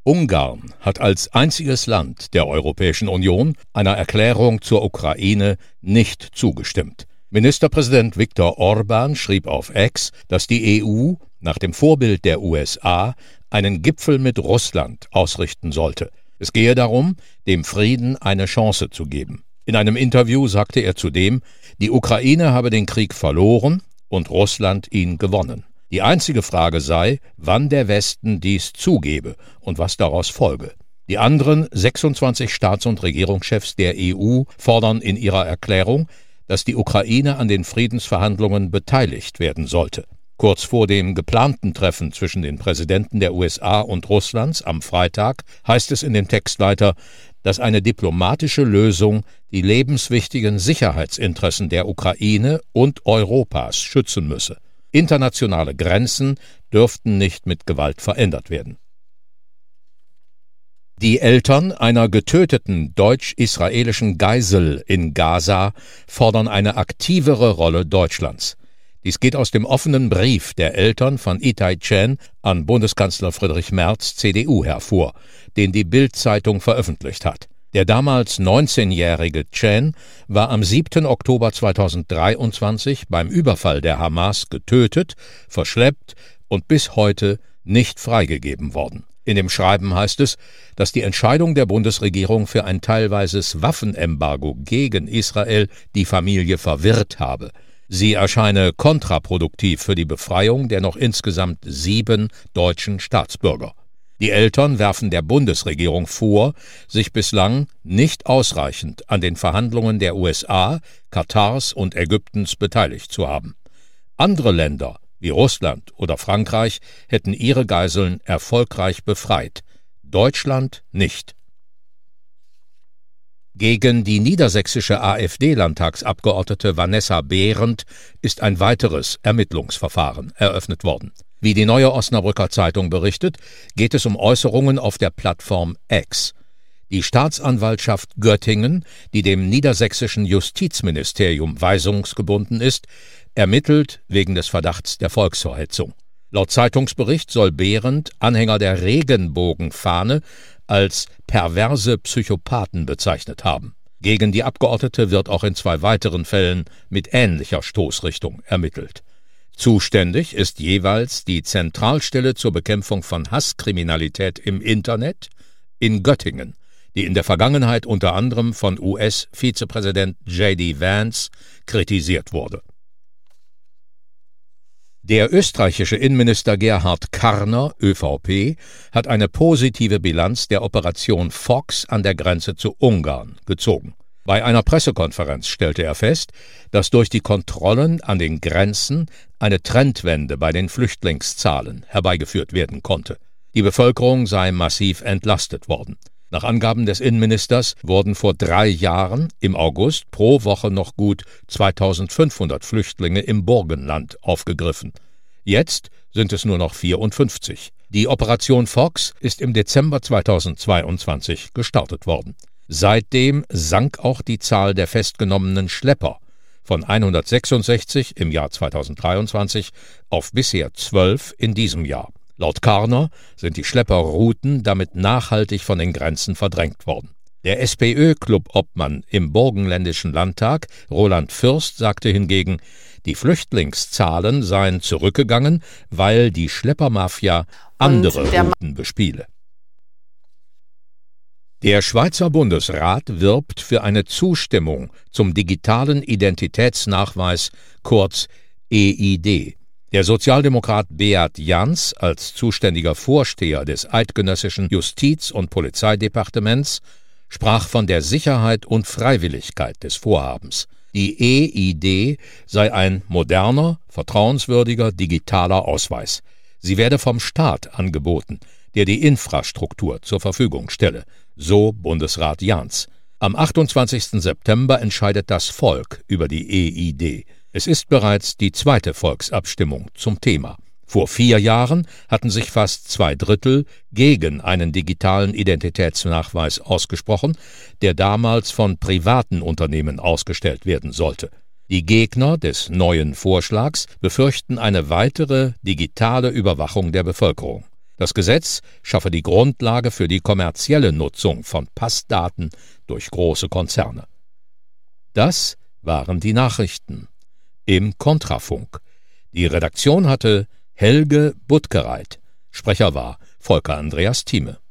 Ungarn hat als einziges Land der Europäischen Union einer Erklärung zur Ukraine nicht zugestimmt. Ministerpräsident Viktor Orbán schrieb auf X, dass die EU nach dem Vorbild der USA einen Gipfel mit Russland ausrichten sollte. Es gehe darum, dem Frieden eine Chance zu geben. In einem Interview sagte er zudem, die Ukraine habe den Krieg verloren und Russland ihn gewonnen. Die einzige Frage sei, wann der Westen dies zugebe und was daraus folge. Die anderen 26 Staats- und Regierungschefs der EU fordern in ihrer Erklärung, dass die Ukraine an den Friedensverhandlungen beteiligt werden sollte. Kurz vor dem geplanten Treffen zwischen den Präsidenten der USA und Russlands am Freitag heißt es in dem Text weiter, dass eine diplomatische Lösung die lebenswichtigen Sicherheitsinteressen der Ukraine und Europas schützen müsse. Internationale Grenzen dürften nicht mit Gewalt verändert werden. Die Eltern einer getöteten deutsch-israelischen Geisel in Gaza fordern eine aktivere Rolle Deutschlands. Dies geht aus dem offenen Brief der Eltern von Itai Chen an Bundeskanzler Friedrich Merz, CDU, hervor, den die Bild-Zeitung veröffentlicht hat. Der damals 19-jährige Chen war am 7. Oktober 2023 beim Überfall der Hamas getötet, verschleppt und bis heute nicht freigegeben worden. In dem Schreiben heißt es, dass die Entscheidung der Bundesregierung für ein teilweises Waffenembargo gegen Israel die Familie verwirrt habe. Sie erscheine kontraproduktiv für die Befreiung der noch insgesamt 7 deutschen Staatsbürger. Die Eltern werfen der Bundesregierung vor, sich bislang nicht ausreichend an den Verhandlungen der USA, Katars und Ägyptens beteiligt zu haben. Andere Länder, wie Russland oder Frankreich, hätten ihre Geiseln erfolgreich befreit, Deutschland nicht. Gegen die niedersächsische AfD-Landtagsabgeordnete Vanessa Behrendt ist ein weiteres Ermittlungsverfahren eröffnet worden. Wie die Neue Osnabrücker Zeitung berichtet, geht es um Äußerungen auf der Plattform X. Die Staatsanwaltschaft Göttingen, die dem niedersächsischen Justizministerium weisungsgebunden ist, ermittelt wegen des Verdachts der Volksverhetzung. Laut Zeitungsbericht soll Behrendt Anhänger der Regenbogenfahne als perverse Psychopathen bezeichnet haben. Gegen die Abgeordnete wird auch in 2 weiteren Fällen mit ähnlicher Stoßrichtung ermittelt. Zuständig ist jeweils die Zentralstelle zur Bekämpfung von Hasskriminalität im Internet in Göttingen, die in der Vergangenheit unter anderem von US-Vizepräsident J.D. Vance kritisiert wurde. Der österreichische Innenminister Gerhard Karner, ÖVP, hat eine positive Bilanz der Operation Fox an der Grenze zu Ungarn gezogen. Bei einer Pressekonferenz stellte er fest, dass durch die Kontrollen an den Grenzen eine Trendwende bei den Flüchtlingszahlen herbeigeführt werden konnte. Die Bevölkerung sei massiv entlastet worden. Nach Angaben des Innenministers wurden vor 3 Jahren im August pro Woche noch gut 2500 Flüchtlinge im Burgenland aufgegriffen. Jetzt sind es nur noch 54. Die Operation Fox ist im Dezember 2022 gestartet worden. Seitdem sank auch die Zahl der festgenommenen Schlepper von 166 im Jahr 2023 auf bisher 12 in diesem Jahr. Laut Karner sind die Schlepperrouten damit nachhaltig von den Grenzen verdrängt worden. Der SPÖ-Club-Obmann im Burgenländischen Landtag, Roland Fürst, sagte hingegen, die Flüchtlingszahlen seien zurückgegangen, weil die Schleppermafia andere Routen bespiele. Der Schweizer Bundesrat wirbt für eine Zustimmung zum digitalen Identitätsnachweis, kurz EID. Der Sozialdemokrat Beat Jans als zuständiger Vorsteher des Eidgenössischen Justiz- und Polizeidepartements sprach von der Sicherheit und Freiwilligkeit des Vorhabens. Die EID sei ein moderner, vertrauenswürdiger digitaler Ausweis. Sie werde vom Staat angeboten, der die Infrastruktur zur Verfügung stelle, so Bundesrat Jans. Am 28. September entscheidet das Volk über die EID. Es ist bereits die 2. Volksabstimmung zum Thema. Vor 4 Jahren hatten sich fast 2/3 gegen einen digitalen Identitätsnachweis ausgesprochen, der damals von privaten Unternehmen ausgestellt werden sollte. Die Gegner des neuen Vorschlags befürchten eine weitere digitale Überwachung der Bevölkerung. Das Gesetz schaffe die Grundlage für die kommerzielle Nutzung von Passdaten durch große Konzerne. Das waren die Nachrichten im Kontrafunk. Die Redaktion hatte Helge Buttgereit. Sprecher war Volker Andreas Thieme.